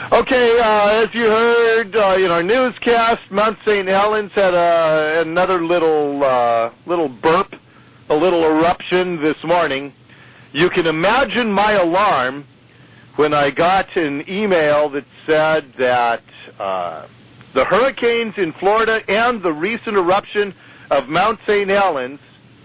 Okay, as you heard in our newscast, Mount St. Helens had another little burp, a little eruption this morning. You can imagine my alarm when I got an email that said that the hurricanes in Florida and the recent eruption of Mount St. Helens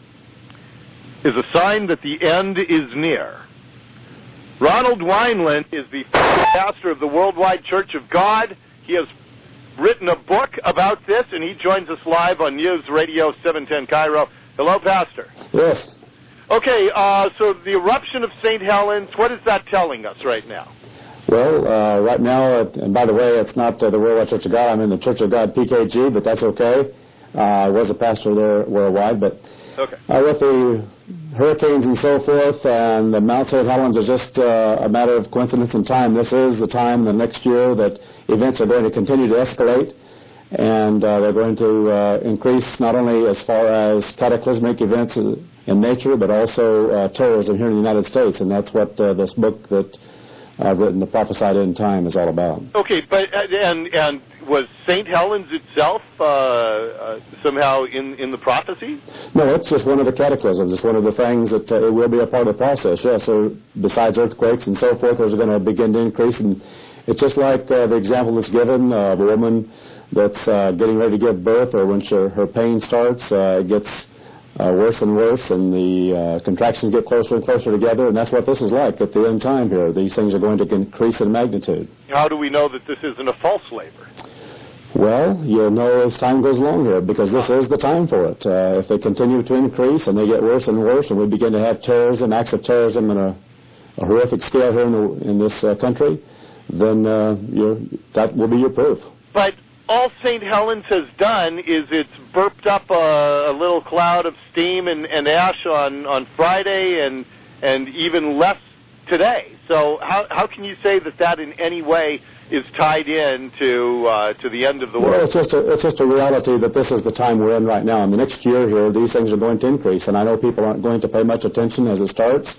is a sign that the end is near. Ronald Wineland is the pastor of the Worldwide Church of God. He has written a book about this, and he joins us live on News Radio 710 Cairo. Hello, Pastor. Yes. Okay, so the eruption of St. Helens, what is that telling us right now? Well, right now, and by the way, it's not the Worldwide Church of God. I'm in the Church of God PKG, but that's okay. I was a pastor there worldwide, but okay. With the hurricanes and so forth, and the Mount St. Helens is just a matter of coincidence and time. This is the time the next year that events are going to continue to escalate, and they're going to increase not only as far as cataclysmic events in nature, but also terrorism here in the United States, and that's what this book that I've written, The Prophesied End Time, is all about. Okay, but and was St. Helens itself somehow in the prophecy? No, it's just one of the cataclysms. It's one of the things that it will be a part of the process. Yes, so besides earthquakes and so forth, there's going to begin to increase. And it's just like the example that's given of a woman that's getting ready to give birth, or when her pain starts, it gets worse and worse, and the contractions get closer and closer together, and that's what this is like at the end time here. These things are going to increase in magnitude. How do we know that this isn't a false labor? Well, you'll know as time goes along here, because this is the time for it. If they continue to increase and they get worse and worse, and we begin to have terrorism, acts of terrorism in a horrific scale here in this country, then that will be your proof. But all St. Helens has done is it's burped up a little cloud of steam and ash on Friday, and even less today. So how can you say that in any way is tied in to the end of the world? Well, it's just a reality that this is the time we're in right now. And the next year here, these things are going to increase. And I know people aren't going to pay much attention as it starts,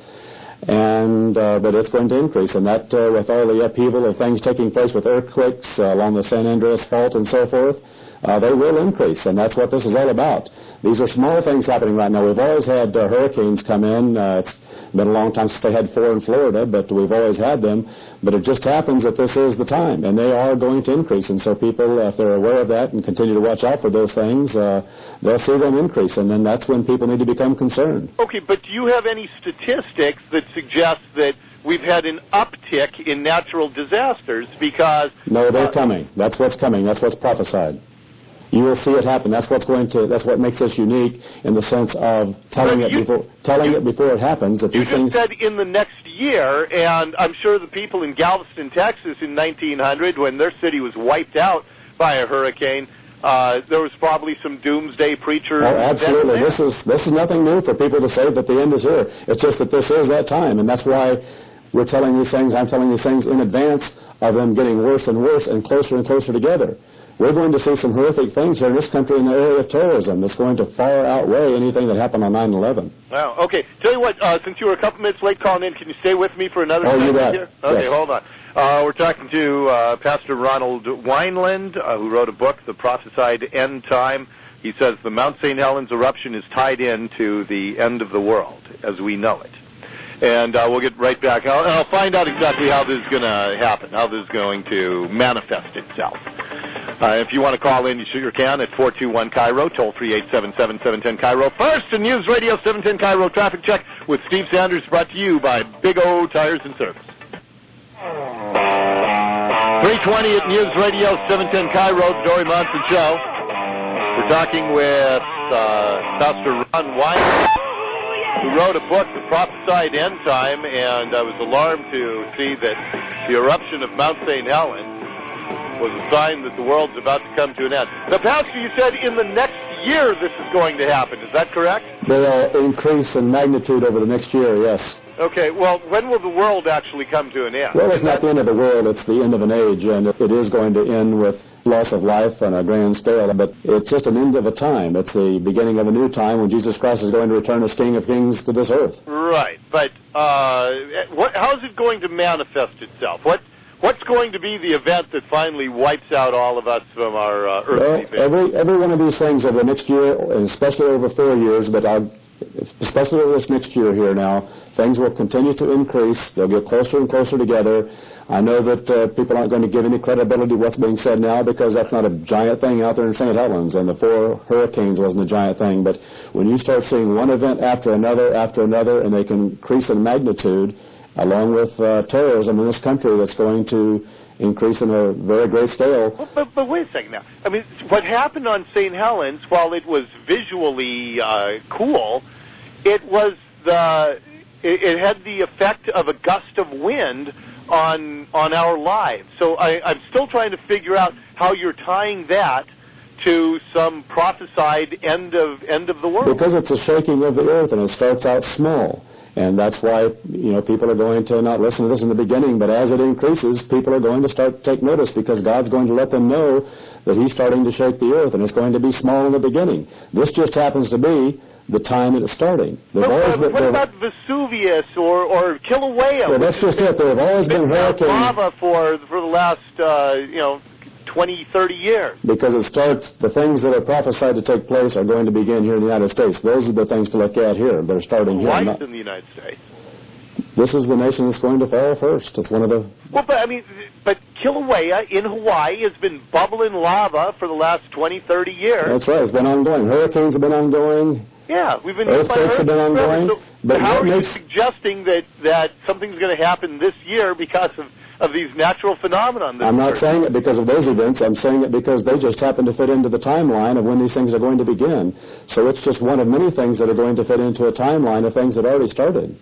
but it's going to increase. And that, with all the upheaval of things taking place with earthquakes along the San Andreas Fault and so forth, they will increase. And that's what this is all about. These are small things happening right now. We've always had hurricanes come in. It's been a long time since they had 4 in Florida, but we've always had them. But it just happens that this is the time, and they are going to increase. And so people, if they're aware of that and continue to watch out for those things, they'll see them increase, and then that's when people need to become concerned. Okay, but do you have any statistics that suggest that we've had an uptick in natural disasters? Because no, they're coming. That's what's coming. That's what's prophesied. You will see it happen. That's what makes this unique in the sense of telling it before it happens. That these things. You just said in the next year, and I'm sure the people in Galveston, Texas, in 1900, when their city was wiped out by a hurricane, there was probably some doomsday preachers. Oh, absolutely. This is nothing new for people to say that the end is here. It's just that this is that time, and that's why we're telling these things. I'm telling these things in advance of them getting worse and worse and closer together. We're going to see some horrific things here in this country in the area of terrorism that's going to far outweigh anything that happened on 9/11. Wow. Okay. Tell you what, since you were a couple minutes late calling in, can you stay with me for another second here? Okay, yes. Hold on. We're talking to Pastor Ronald Wineland, who wrote a book, The Prophesied End Time. He says the Mount St. Helens eruption is tied in to the end of the world as we know it. And we'll get right back. I'll find out exactly how this is going to happen, how this is going to manifest itself. If you want to call in, you sure can at 421-KIRO, toll-free 877-710 Cairo. First in News Radio 710 Cairo Traffic Check with Steve Sanders, brought to you by Big O Tires and Service. 320 at News Radio 710 Cairo, the Dory Monson Show. We're talking with Pastor Ron Wineland, who wrote a book, The Prophesied End Time, and I was alarmed to see that the eruption of Mount St. Helens was a sign that the world's about to come to an end. Now, Pastor, you said in the next year this is going to happen. Is that correct? They'll increase in magnitude over the next year, yes. Okay, well, when will the world actually come to an end? Well, it's not the end of the world, it's the end of an age, and it is going to end with loss of life on a grand scale, but it's just an end of a time. It's the beginning of a new time when Jesus Christ is going to return as King of Kings to this earth. Right, but how is it going to manifest itself? What What's going to be the event that finally wipes out all of us from our earthly faith? Every one of these things over the next year, and especially over 4 years, but especially over this next year here now, things will continue to increase. They'll get closer and closer together. I know that people aren't going to give any credibility to what's being said now because that's not a giant thing out there in St. Helens, and the 4 hurricanes wasn't a giant thing. But when you start seeing one event after another, and they can increase in magnitude, along with terrorism in this country that's going to increase in a very great scale. But wait a second now. I mean, what happened on St. Helens, while it was visually cool, it had the effect of a gust of wind on our lives. So I'm still trying to figure out how you're tying that to some prophesied end of the world. Because it's a shaking of the earth, and it starts out small. And that's why, people are going to not listen to this in the beginning, but as it increases, people are going to start to take notice because God's going to let them know that He's starting to shake the earth, and it's going to be small in the beginning. This just happens to be the time it's starting. What about Vesuvius or Kilauea? Well, that's just it. There have always been hurricanes. Lava for the last, 20, 30 years. Because it starts, the things that are prophesied to take place are going to begin here in the United States. Those are the things to look at here. They're starting here. Why in the United States? This is the nation that's going to fall first. It's one of the... Well, but Kilauea in Hawaii has been bubbling lava for the last 20, 30 years. That's right. It's been ongoing. Hurricanes have been ongoing. Yeah, we've been earthquakes have been ongoing. So but how are you suggesting that something's going to happen this year because of these natural phenomena? I'm not saying it because of those events. I'm saying it because they just happen to fit into the timeline of when these things are going to begin. So it's just one of many things that are going to fit into a timeline of things that already started.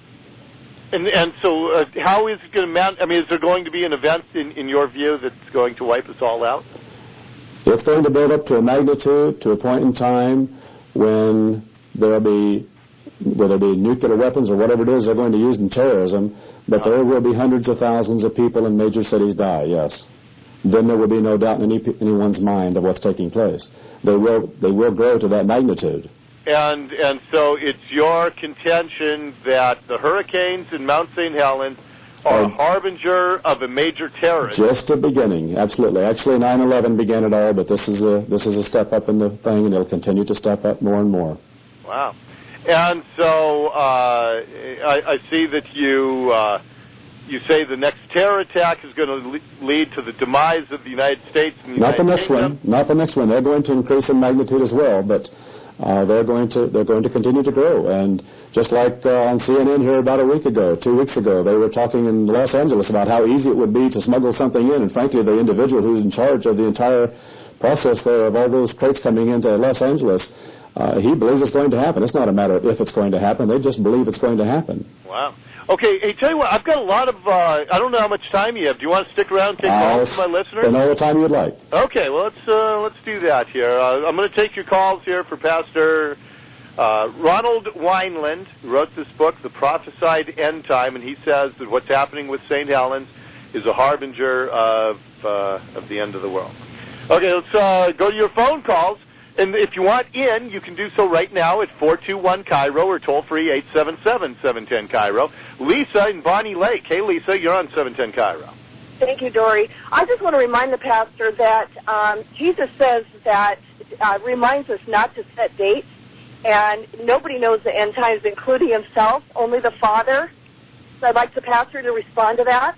And so how is it going to mount? I mean, is there going to be an event, in your view, that's going to wipe us all out? It's going to build up to a magnitude, to a point in time when there'll be, whether it be nuclear weapons or whatever it is they're going to use in terrorism, but there will be hundreds of thousands of people in major cities die, yes. Then there will be no doubt in anyone's mind of what's taking place. They will grow to that magnitude. And so it's your contention that the hurricanes in Mount St. Helens are a harbinger of a major terrorist. Just the beginning, absolutely. Actually, 9/11 began it all, but this is a step up in the thing, and it'll continue to step up more and more. Wow. And so I see that you say the next terror attack is going to lead to the demise of the United States and the Not the next one. Not the next one. They're going to increase in magnitude as well, but they're going to continue to grow. And just like on CNN here about 2 weeks ago, they were talking in Los Angeles about how easy it would be to smuggle something in. And frankly, the individual who's in charge of the entire process there of all those crates coming into Los Angeles, he believes it's going to happen. It's not a matter of if it's going to happen. They just believe it's going to happen. Wow. Okay, hey, tell you what, I've got a lot of, I don't know how much time you have. Do you want to stick around and take calls from my listeners? Spend all the time you would like. Okay, well, let's do that here. I'm going to take your calls here for Pastor Ronald Wineland, who wrote this book, The Prophesied End Time, and he says that what's happening with St. Helens is a harbinger of the end of the world. Okay, let's go to your phone calls. And if you want in, you can do so right now at 421-KIRO or toll-free 877-710-KIRO. Lisa in Bonnie Lake. Hey, Lisa, you're on 710-KIRO. Thank you, Dory. I just want to remind the pastor that Jesus says that, reminds us not to set dates, and nobody knows the end times, including himself, only the Father. So I'd like the pastor to respond to that.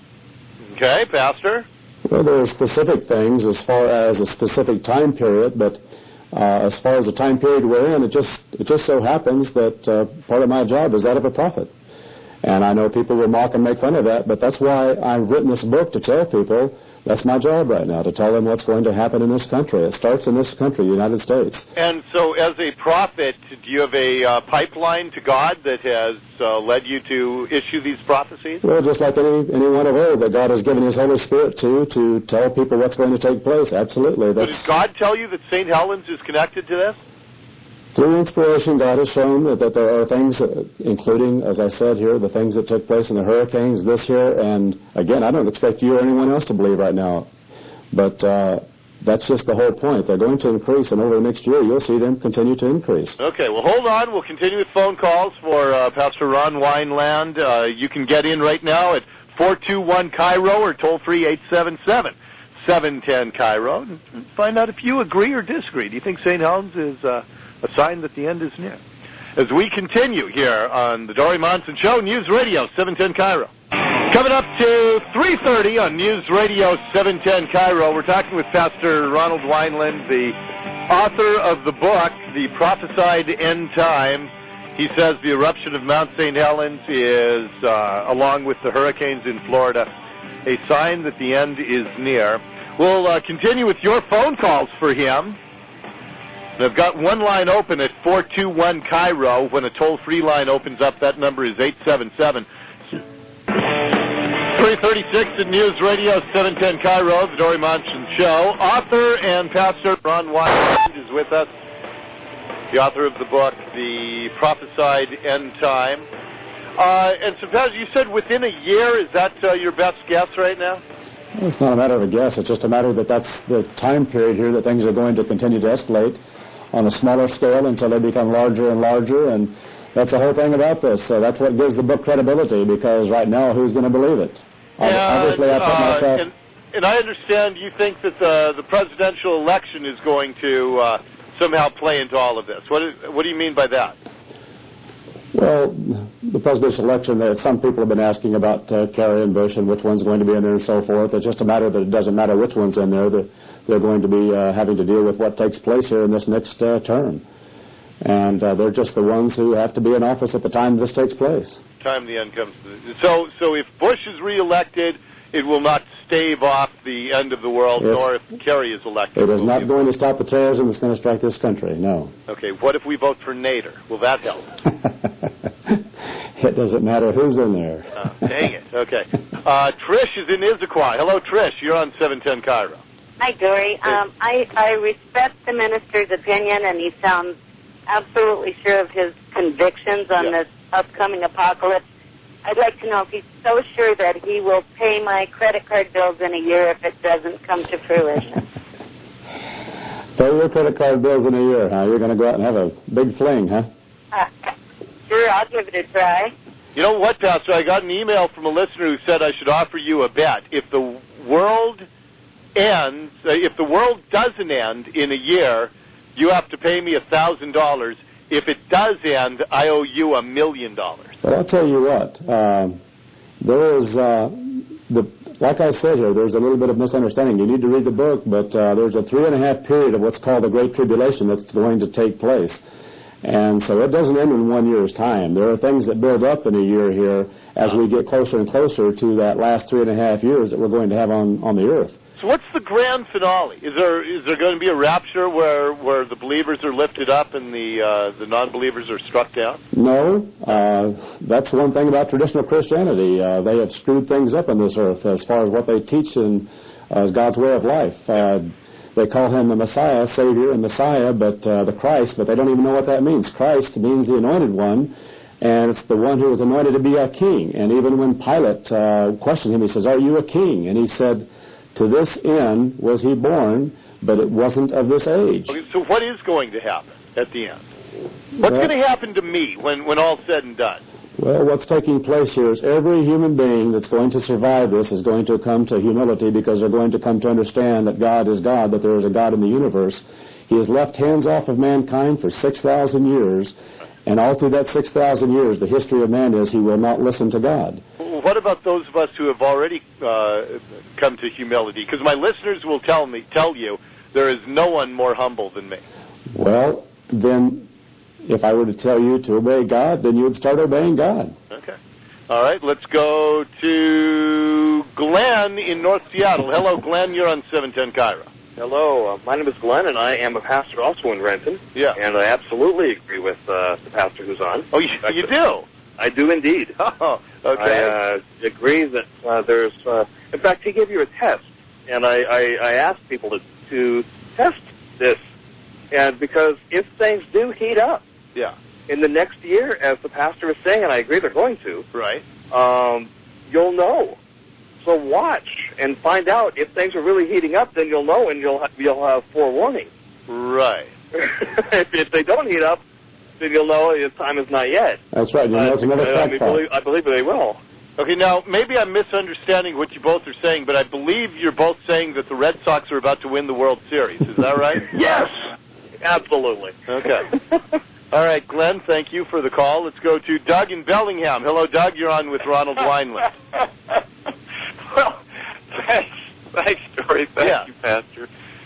Okay, Pastor. Well, there are specific things as far as a specific time period, but as far as the time period we're in, it just so happens that part of my job is that of a prophet. And I know people will mock and make fun of that, but that's why I've written this book, to tell people that's my job right now, to tell them what's going to happen in this country. It starts in this country, the United States. And so as a prophet, do you have a pipeline to God that has led you to issue these prophecies? Well, just like anyone of old that God has given His Holy Spirit to tell people what's going to take place. Absolutely. But did God tell you that St. Helens is connected to this? Through inspiration, God has shown that there are things, including, as I said here, the things that took place in the hurricanes this year. And again, I don't expect you or anyone else to believe right now, but that's just the whole point. They're going to increase, and over the next year, you'll see them continue to increase. Okay, well, hold on. We'll continue with phone calls for Pastor Ron Wineland. You can get in right now at 421-KIRO or toll-free 877-710-KIRO. And find out if you agree or disagree. Do you think St. Helens is a sign that the end is near? As we continue here on the Dori Monson Show, News Radio 710 KIRO. Coming up to 3:30 on News Radio 710 KIRO, we're talking with Pastor Ronald Wineland, the author of the book, The Prophesied End Time. He says the eruption of Mount St. Helens is, along with the hurricanes in Florida, a sign that the end is near. We'll continue with your phone calls for him. I've got one line open at 421-KIRO. When a toll-free line opens up, that number is 877-336 at News Radio 710 KIRO, the Dori Monson Show. Author and pastor Ron Wineland is with us, the author of the book, The Prophesied End Time. And so, Pastor, you said within a year. Is that your best guess right now? Well, it's not a matter of a guess. It's just a matter that that's the time period here that things are going to continue to escalate on a smaller scale until they become larger and larger, and that's the whole thing about this. So that's what gives the book credibility, because right now, who's going to believe it? Obviously, I put myself... And I understand you think that the presidential election is going to somehow play into all of this. What do you mean by that? Well, the presidential election, some people have been asking about Kerry and Bush and which one's going to be in there and so forth. It's just a matter that it doesn't matter which one's in there. They're going to be having to deal with what takes place here in this next term. And they're just the ones who have to be in office at the time this takes place. Time the end comes. So if Bush is reelected, it will not stave off the end of the world, nor if Kerry is elected. It is not going to stop the terrorism that's going to strike this country, no. Okay, what if we vote for Nader? Will that help? It doesn't matter who's in there. Oh, dang it. Okay. Trish is in Issaquah. Hello, Trish. You're on 710 KIRO. Hi, Dory. I respect the minister's opinion, and he sounds absolutely sure of his convictions on this upcoming apocalypse. I'd like to know if he's so sure that he will pay my credit card bills in a year if it doesn't come to fruition. Pay your credit card bills in a year, huh? You're going to go out and have a big fling, huh? Sure, I'll give it a try. You know what, Pastor? I got an email from a listener who said I should offer you a bet. If the world ends, if the world doesn't end in a year, you have to pay me $1,000. If it does end, I owe you $1 million. Well, I'll tell you what. There is, like I said here, there's a little bit of misunderstanding. You need to read the book, but there's a 3.5 period of what's called the Great Tribulation that's going to take place. And so it doesn't end in 1 year's time. There are things that build up in a year here as we get closer and closer to that last 3.5 years that we're going to have on the earth. So what's the grand finale? Is there going to be a rapture where the believers are lifted up and the non-believers are struck down? No. That's one thing about traditional Christianity. They have screwed things up on this earth as far as what they teach in God's way of life. They call him the Messiah, Savior, and Messiah, but the Christ, but they don't even know what that means. Christ means the anointed one, and it's the one who was anointed to be a king. And even when Pilate questioned him, he says, "Are you a king?" And he said, "To this end was he born, but it wasn't of this age." Okay, so what is going to happen at the end? What's going to happen to me when all's said and done? Well, what's taking place here is every human being that's going to survive this is going to come to humility, because they're going to come to understand that God is God, that there is a God in the universe. He has left hands off of mankind for 6,000 years, and all through that 6,000 years, the history of man is he will not listen to God. What about those of us who have already come to humility? Because my listeners will tell you, there is no one more humble than me. Well, then, if I were to tell you to obey God, then you would start obeying God. Okay. All right, let's go to Glenn in North Seattle. Hello, Glenn. You're on 710 KIRO. Hello, my name is Glenn, and I am a pastor also in Renton. Yeah. And I absolutely agree with the pastor who's on. Oh, you do? I do indeed. Oh, okay. I agree that there's... in fact, he gave you a test, and I asked people to test this, and because if things do heat up in the next year, as the pastor is saying, and I agree they're going to, right? You'll know. So watch and find out if things are really heating up. Then you'll know, and you'll have forewarning. Right. if they don't heat up, then you'll know the time is not yet. That's right. You know, it's another fact. I believe they will. Okay, now, maybe I'm misunderstanding what you both are saying, but I believe you're both saying that the Red Sox are about to win the World Series. Is that right? Yes, absolutely. Okay. All right, Glenn, thank you for the call. Let's go to Doug in Bellingham. Hello, Doug. You're on with Ronald Wineland. Well, thanks, Dory. Thank you, Pastor.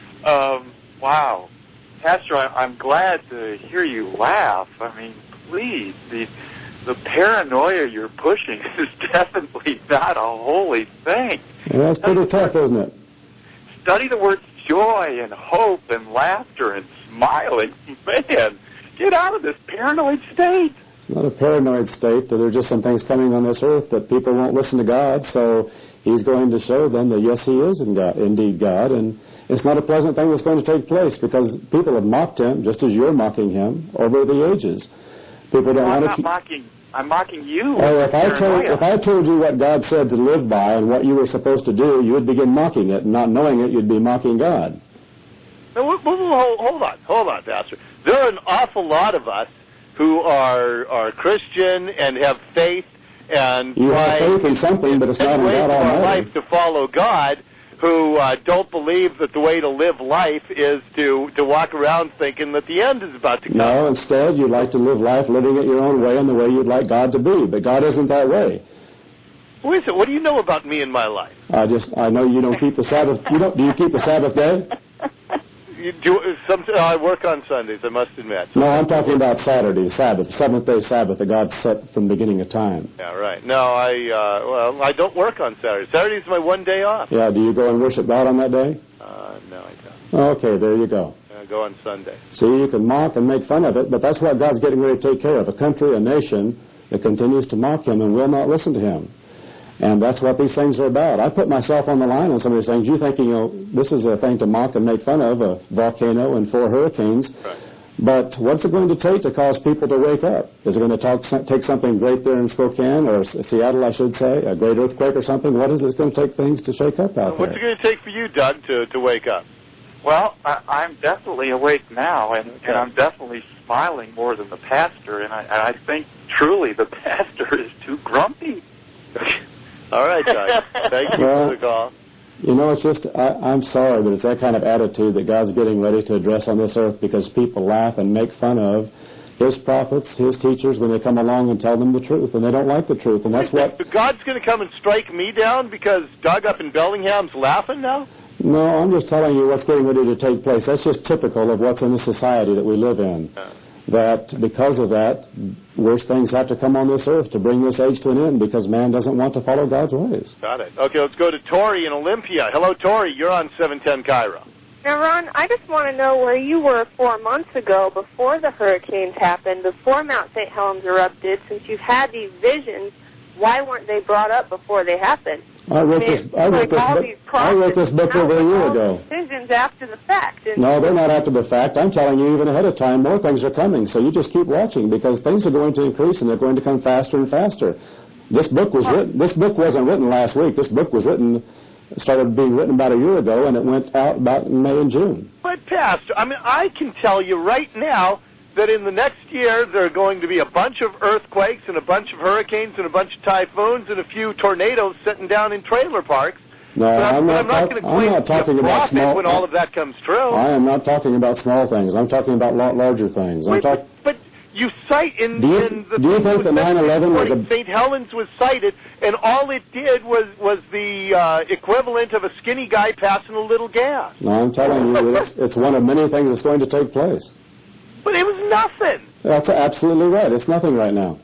Wow. Pastor, I'm glad to hear you laugh. I mean, please, the paranoia you're pushing is definitely not a holy thing. Yeah, that's pretty tough, isn't it? Study the words joy and hope and laughter and smiling. Man, get out of this paranoid state. It's not a paranoid state. There are just some things coming on this earth that people won't listen to God, so he's going to show them that, yes, he is indeed God, and it's not a pleasant thing that's going to take place because people have mocked him, just as you're mocking him, over the ages. People don't want to. I'm mocking you. Oh, if I told you what God said to live by and what you were supposed to do, you would begin mocking it, and not knowing it, you'd be mocking God. No, hold on, Pastor. There are an awful lot of us who are Christian and have faith and you have faith in something, but it's not in God Almighty. Our life to follow God, who don't believe that the way to live life is to walk around thinking that the end is about to come. No, instead, you'd like to live life living it your own way and the way you'd like God to be, but God isn't that way. Who is it? What do you know about me and my life? I know you don't keep the Sabbath. Do you keep the Sabbath day? You do. I work on Sundays, I must admit. No, I'm talking about Saturday, Sabbath, the seventh-day Sabbath that God set from the beginning of time. Yeah, right. No, I don't work on Saturday. Saturday's my one day off. Yeah, do you go and worship God on that day? No, I don't. Okay, there you go. I go on Sunday. See, you can mock and make fun of it, but that's what God's getting ready to take care of, a country, a nation that continues to mock him and will not listen to him. And that's what these things are about. I put myself on the line on some of these things. You thinking, this is a thing to mock and make fun of, a volcano and 4 hurricanes. Right. But what's it going to take to cause people to wake up? Is it going to take something great there in Spokane, or Seattle, I should say, a great earthquake or something? What is it going to take things to shake up out there? What's it going to take for you, Doug, to wake up? Well, I'm definitely awake now, and I'm definitely smiling more than the pastor, and I think truly the pastor is too grumpy. All right, Doug. Thank you for the call. You know, it's just, I'm sorry, but it's that kind of attitude that God's getting ready to address on this earth because people laugh and make fun of his prophets, his teachers, when they come along and tell them the truth, and they don't like the truth, and that's what... God's going to come and strike me down because Doug up in Bellingham's laughing now? No, I'm just telling you what's getting ready to take place. That's just typical of what's in the society that we live in. That because of that, worse things have to come on this earth to bring this age to an end because man doesn't want to follow God's ways. Got it. Okay, let's go to Tori in Olympia. Hello, Tori. You're on 710 Cairo. Now, Ron, I just want to know where you were 4 months ago before the hurricanes happened, before Mount St. Helens erupted. Since you've had these visions, why weren't they brought up before they happened? I wrote this book over a year ago. Decisions after the fact. No, they're not after the fact. I'm telling you, even ahead of time, more things are coming. So you just keep watching because things are going to increase and they're going to come faster and faster. This book was written. This book wasn't written last week. This book was started being written about a year ago, and it went out about in May and June. But Pastor, I can tell you right now that in the next year there are going to be a bunch of earthquakes and a bunch of hurricanes and a bunch of typhoons and a few tornadoes sitting down in trailer parks. No, I'm not talking about small. When all of that comes true, I am not talking about small things. I'm talking about a lot larger things. But you cite in do you think that 9/11 was St. Helens was cited, and all it did was the equivalent of a skinny guy passing a little gas. No, I'm telling you, it's one of many things that's going to take place. But it was nothing. That's absolutely right. It's nothing right now.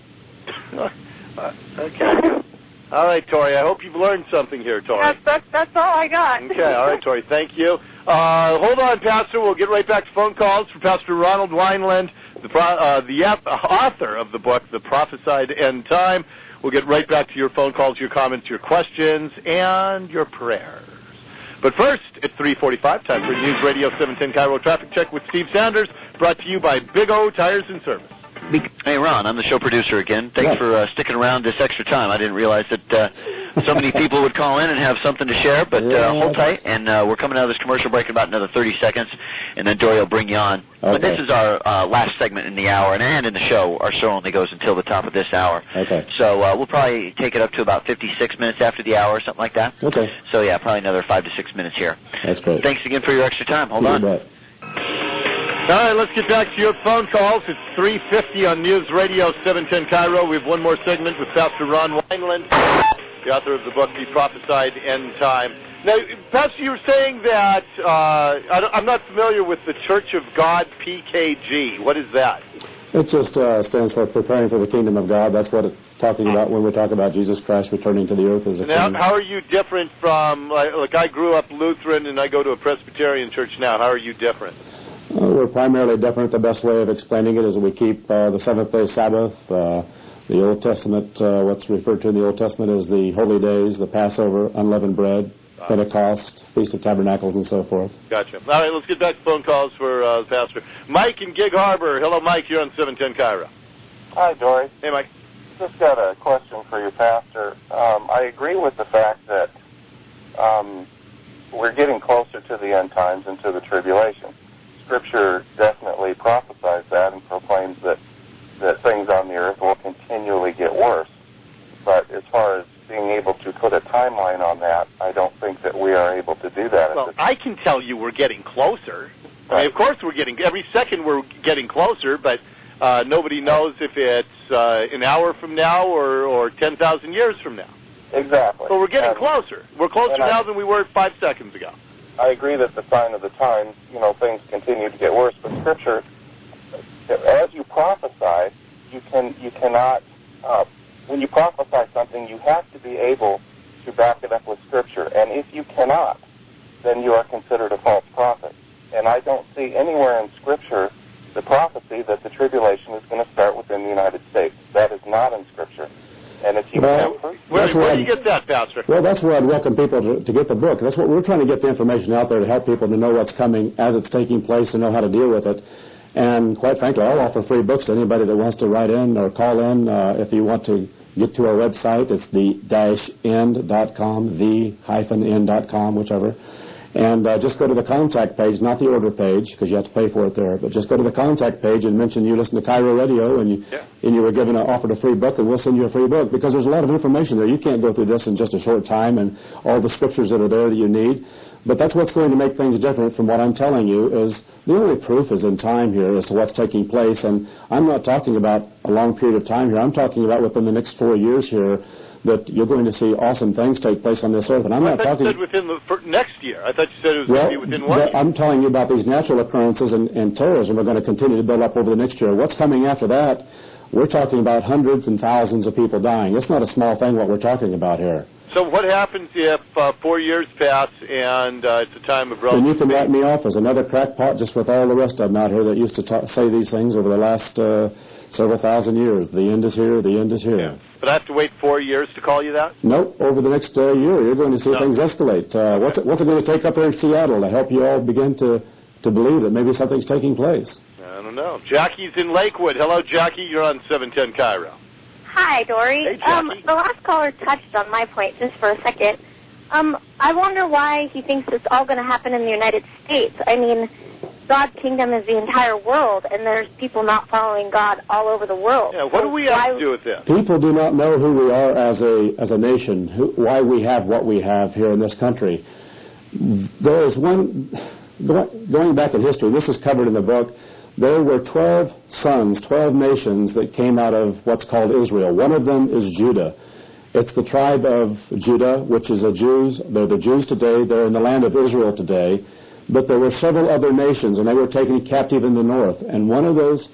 Okay. All right, Tori. I hope you've learned something here, Tori. That's all I got. Okay. All right, Tori. Thank you. Hold on, Pastor. We'll get right back to phone calls for Pastor Ronald Wineland, the author of the book, The Prophesied End Time. We'll get right back to your phone calls, your comments, your questions, and your prayers. But first, it's 3:45, time for News Radio 710 Cairo Traffic Check with Steve Sanders, brought to you by Big O Tires and Service. Hey, Ron, I'm the show producer again. Thanks for sticking around this extra time. I didn't realize that so many people would call in and have something to share, but hold tight, and we're coming out of this commercial break in about another 30 seconds, and then Dory will bring you on. Okay. But this is our last segment in the hour, and in the show. Our show only goes until the top of this hour. Okay. So we'll probably take it up to about 56 minutes after the hour or something like that. Okay. So, yeah, probably another 5 to 6 minutes here. That's great. Thanks again for your extra time. Hold on. All right, let's get back to your phone calls. It's 3:50 on News Radio 710 Cairo. We have one more segment with Pastor Ron Wineland, the author of the book, The Prophesied End Time. Now, Pastor, you were saying that I'm not familiar with the Church of God, PKG. What is that? It just stands for Preparing for the Kingdom of God. That's what it's talking about when we talk about Jesus Christ returning to the earth as a king. How are you different from, like I grew up Lutheran and I go to a Presbyterian church now. How are you different? We're primarily different. The best way of explaining it is we keep the seventh-day Sabbath, the Old Testament, what's referred to in the Old Testament as the holy days, the Passover, unleavened bread, Pentecost, Feast of Tabernacles, and so forth. Gotcha. All right, let's get back to phone calls for the pastor. Mike in Gig Harbor. Hello, Mike. You're on 710 Cairo. Hi, Dory. Hey, Mike. Just got a question for you, Pastor. I agree with the fact that we're getting closer to the end times and to the tribulation. Scripture definitely prophesies that and proclaims that things on the earth will continually get worse. But as far as being able to put a timeline on that, I don't think that we are able to do that. Well, I can tell you we're getting closer. Right. I mean, of course we're getting, every second we're getting closer, but nobody knows if it's an hour from now or 10,000 years from now. Exactly. So we're getting closer. We're closer now than we were 5 seconds ago. I agree that the sign of the times, things continue to get worse, but Scripture, as you prophesy, you cannot, when you prophesy something, you have to be able to back it up with Scripture, and if you cannot, then you are considered a false prophet. And I don't see anywhere in Scripture the prophecy that the tribulation is going to start within the United States. That is not in Scripture. And if you where do you get that, Pastor? Well, that's where I'd welcome people to get the book. That's what we're trying to get the information out there to help people to know what's coming as it's taking place and know how to deal with it. And quite frankly, I'll offer free books to anybody that wants to write in or call in. If you want to get to our website, it's the-end.com, the-end.com, whichever. And just go to the contact page, not the order page, because you have to pay for it there. But just go to the contact page and mention you listen to Cairo Radio and you were offered a free book, and we'll send you a free book. Because there's a lot of information there. You can't go through this in just a short time and all the scriptures that are there that you need. But that's what's going to make things different from what I'm telling you is the only proof is in time here as to what's taking place. And I'm not talking about a long period of time here. I'm talking about within the next 4 years here that you're going to see awesome things take place on this earth. And I'm not talking... you said within the next year. I thought you said it was going to be within 1 year. I'm telling you about these natural occurrences and terrorism are going to continue to build up over the next year. What's coming after that, we're talking about hundreds and thousands of people dying. It's not a small thing what we're talking about here. So what happens if 4 years pass and it's a time of relative... And you can write me off as another crackpot just with all the rest of them out here that used to say these things over the last several thousand years. The end is here, the end is here. Yeah. But I have to wait 4 years to call you that? Nope. Over the next year, you're going to see things escalate. What's it going to take up there in Seattle to help you all begin to believe that maybe something's taking place? I don't know. Jackie's in Lakewood. Hello, Jackie. You're on 710 Cairo. Hi, Dory. Hey, Jackie. The last caller touched on my point just for a second. I wonder why he thinks it's all going to happen in the United States. I mean, God's kingdom is the entire world, and there's people not following God all over the world. Yeah, what do we have to do with this? People do not know who we are as a nation, why we have what we have here in this country. There is one, going back in history, this is covered in the book, there were 12 sons, 12 nations that came out of what's called Israel. One of them is Judah. It's the tribe of Judah, which is the Jews. They're the Jews today. They're in the land of Israel today. But there were several other nations, and they were taken captive in the north. And one of those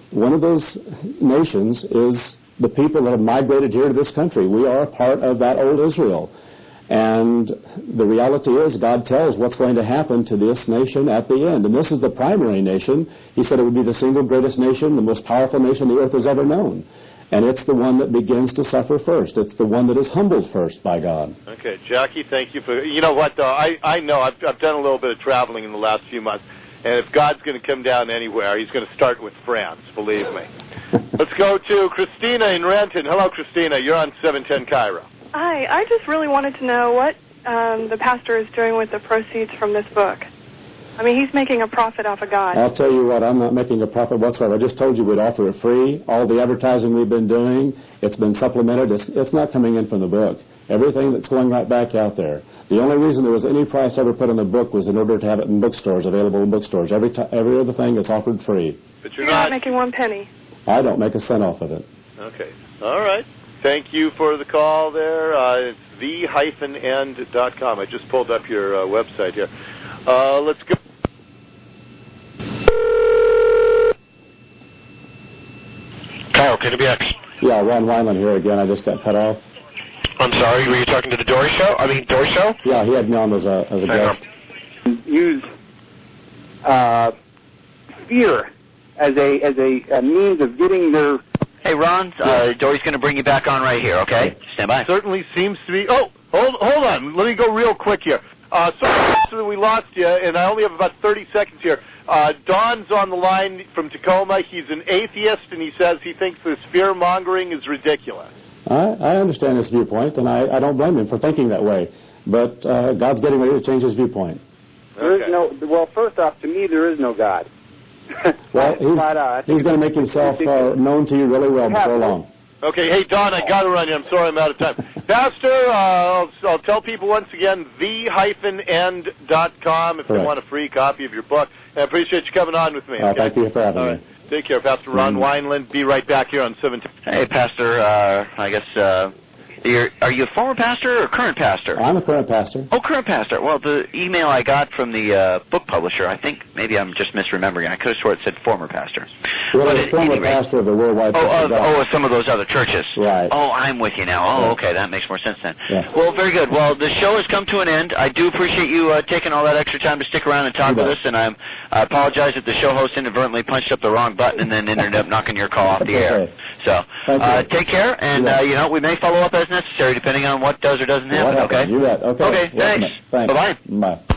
nations is the people that have migrated here to this country. We are a part of that old Israel. And the reality is God tells what's going to happen to this nation at the end. And this is the primary nation. He said it would be the single greatest nation, the most powerful nation the earth has ever known. And it's the one that begins to suffer first. It's the one that is humbled first by God. Okay, Jackie, thank you for... You know what, though? I know I've done a little bit of traveling in the last few months. And if God's going to come down anywhere, he's going to start with France, believe me. Let's go to Christina in Renton. Hello, Christina. You're on 710 Cairo. Hi, I just really wanted to know what the pastor is doing with the proceeds from this book. I mean, he's making a profit off of God. I'll tell you what, I'm not making a profit whatsoever. I just told you we'd offer it free. All the advertising we've been doing, it's been supplemented. It's not coming in from the book. Everything that's going right back out there. The only reason there was any price ever put on the book was in order to have it in bookstores, available in bookstores. Every other thing is offered free. But you're not making 1 penny. I don't make a cent off of it. Okay. All right. Thank you for the call there. It's the-end.com. I just pulled up your website here. Let's go. Kyle, KWX. Yeah, Ron Wyman here again. I just got cut off. I'm sorry, were you talking to the Dory Show? Dory Show? Yeah, he had me on as a guest. Use fear as a means of getting their... Hey, Ron, Dory's going to bring you back on right here, okay? Stand by. Certainly seems to be... Oh, hold on. Let me go real quick here. Sorry that we lost you, and I only have about 30 seconds here. Don's on the line from Tacoma. He's an atheist, and he says he thinks this fear-mongering is ridiculous. I understand his viewpoint, and I don't blame him for thinking that way. But God's getting ready to change his viewpoint. There is no... Well, first off, to me, there is no God. Well, he's going to make himself known to you really well before long. Okay, hey, Don, I got to run you. I'm sorry I'm out of time. Pastor, I'll tell people once again, the-end.com if they want a free copy of your book. And I appreciate you coming on with me. Okay? Thank you for having me. Take care, Pastor Ron Wineland. Be right back here on 17. Hey, Pastor, I guess, are you a former pastor or current pastor? I'm a current pastor. Oh, current pastor. Well, the email I got from the book publisher, I think maybe I'm just misremembering. I could have swore it said former pastor. Well, a former pastor of the Worldwide Church of God. Some of those other churches. Right. Oh, I'm with you now. Oh, okay, that makes more sense then. Yes. Well, very good. Well, the show has come to an end. I do appreciate you taking all that extra time to stick around and talk with us, and I apologize that the show host inadvertently punched up the wrong button and then ended up knocking your call off the air. So, take care, and we may follow up as necessary depending on what does or doesn't happen. Okay. You bet. Okay. Okay. Thanks. Bye-bye. Bye.